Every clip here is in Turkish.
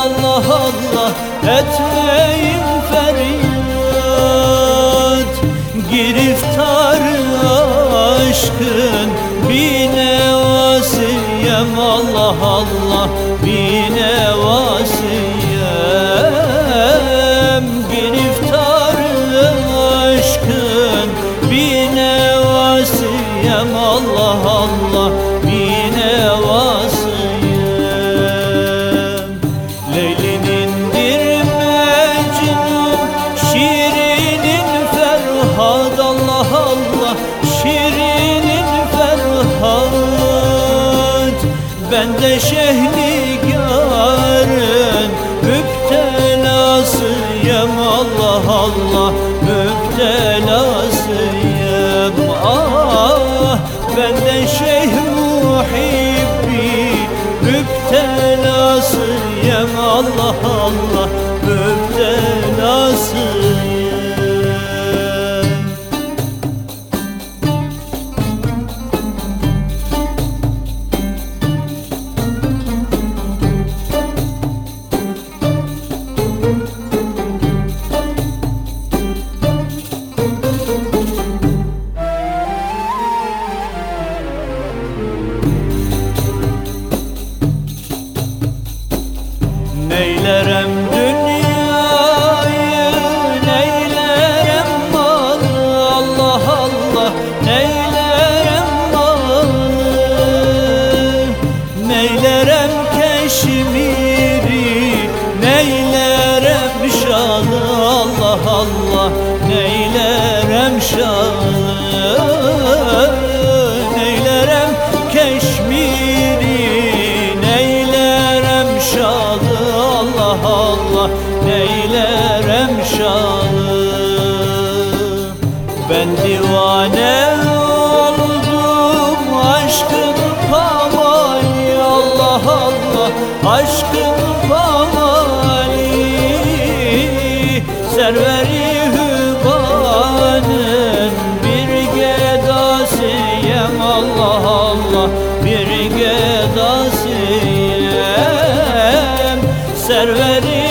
Allah Allah etmeyin feryat. Giriftar aşkın binevasıyem, Allah Allah binevasıyem. Giriftar aşkın binevasıyem, Allah Allah binevasıyem. Leylinindir Mecnun, Şirin'in Ferhad, Allah Allah Şirin'in Ferhad. Ben de şehligarın müptelasıyım, Allah Allah müptelasıyım. Ah, ben de Şeyh Muhibbi müptelasıyım, Allah Allah müptelasıyım. Neylerem dünyayı, neylerem malı, Allah Allah neylerem malı. Neylerem Keşmiri, neylerem şalı, Allah Allah neylerem şalı. Neylerem Keşmiri, neylerem şalı, Allah Allah neylerem şalı. Ben divane oldum aşkın pamali, Allah Allah aşkın pamali. Serveri hübanın bir gedasıyım, Allah Allah bir gedasıyım. Serveri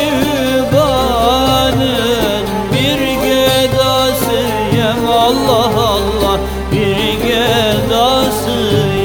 hübanın bir gedasıyım, Allah Allah bir gedasıyım.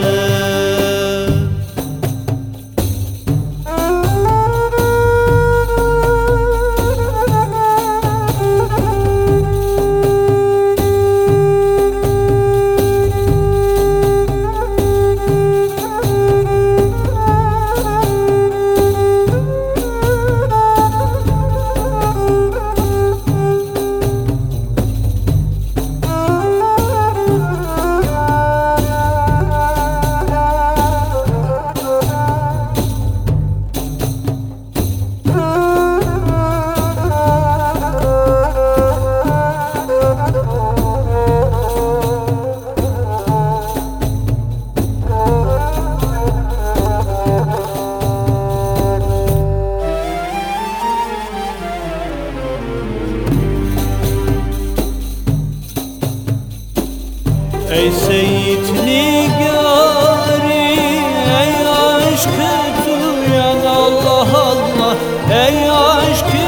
Ey Seyyid Nigari, ey aşkı duyan, Allah Allah ey aşkı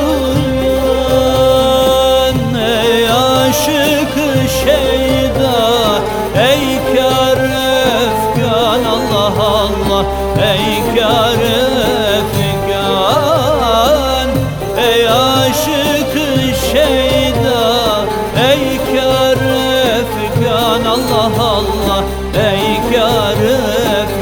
duyan. Ey aşık-ı şeyda, ey kâr efkan, Allah Allah ey kâr efkan. Ey aşık-ı şeyda, ey kâr efkan, Allah Allah ey kâr efkan.